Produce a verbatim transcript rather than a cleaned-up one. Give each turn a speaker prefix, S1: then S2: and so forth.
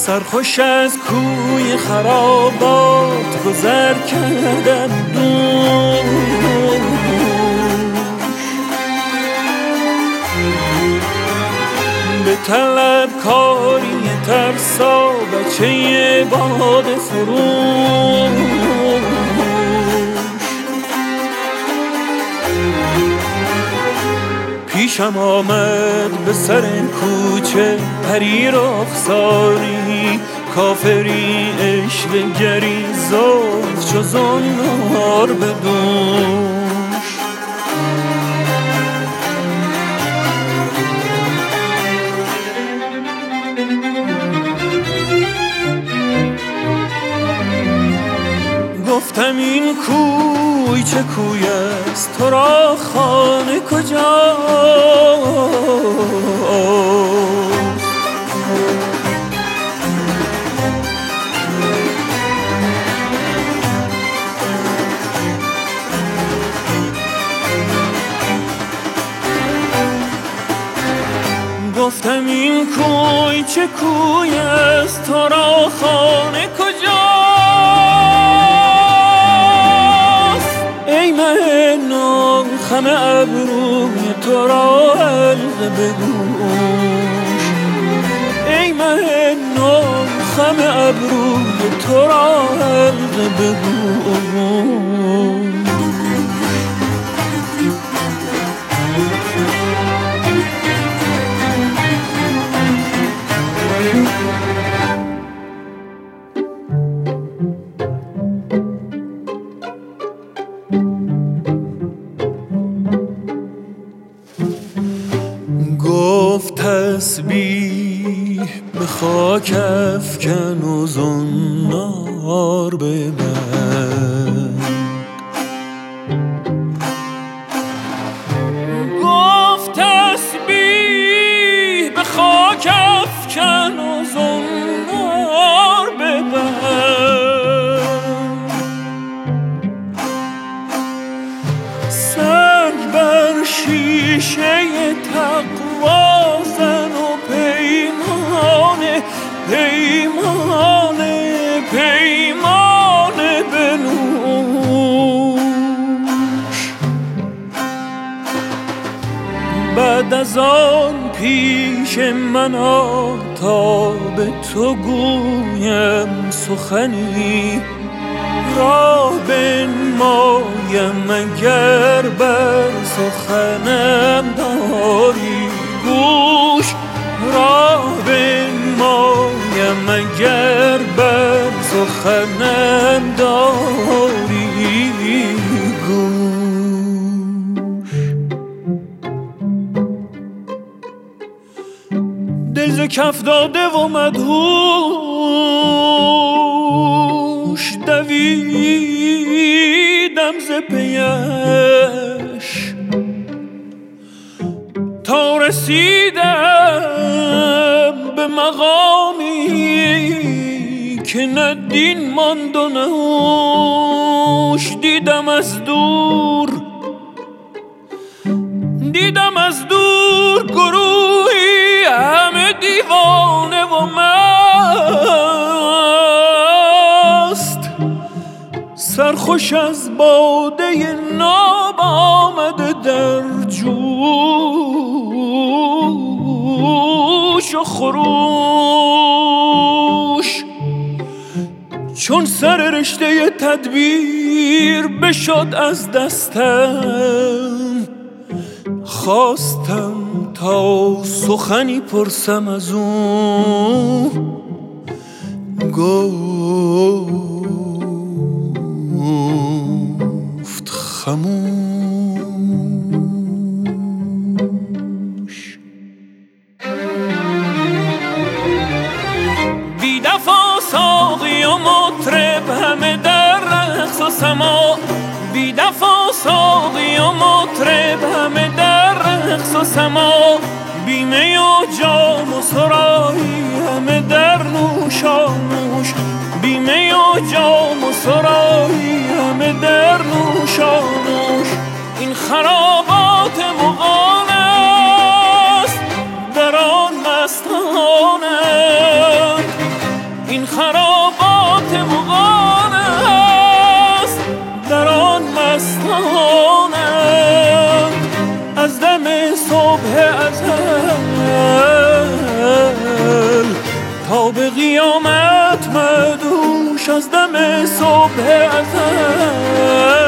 S1: سرخوش از کوی خرابات گذر کردم دوش. به طلب کاری ترسا بچه باد فروش. پیشم آمد به سر کوچه پری رخساری، کافری عشوه‌گری زلف چو زنار به دوش. گفتم این کوی چه کوی است، تو را خانه کجاست؟ گفتم این کوی چه کوی است، تو را خانه کجاست؟ ای مه نام خم ابروی تو را حلقه به گوش. ای مه نام خم ابروی تو را حلقه به گوش. گفت تسبیح به خاک افکن و زنار ببند. گفت تسبیح به خاک افکن و زنار ببند. سنگ بر شیشه تقوا زن و پیمانه پیمانه پیمانه بنوش. بعد از آن پیش من آ تا به تو گویم سخنی، راه بنمایم اگر بر سخنم داری گوش. راه بنمایم اگر بر سخنم داری گوش. دل ز کف داده و مدهوش دویدم ز پیش تا رسیدم به مقامی که نه دین ماند و نه هوش. دیدم از دور دیدم از دور گروهی همه دیوانه و مست، سرخوش از باده ناب آمده در جوش و خروش. چون سر رشته تدبیر بشد از دستم، خواستم تا سخنی پرسم از او. گفت خموش. بی دفا ساقی و مطرب همه در رقص و سما، بی دفا ساقی و مطرب همه در رقص و سما، بیمه و جام و سرایی همه در نوشانوش. بیمه و جام و سرایی همه در نوشانوش. این خرابات مغان است در آن مستانند، از دم صبح ازل تا به قیامت مدوش از دم صبح ازل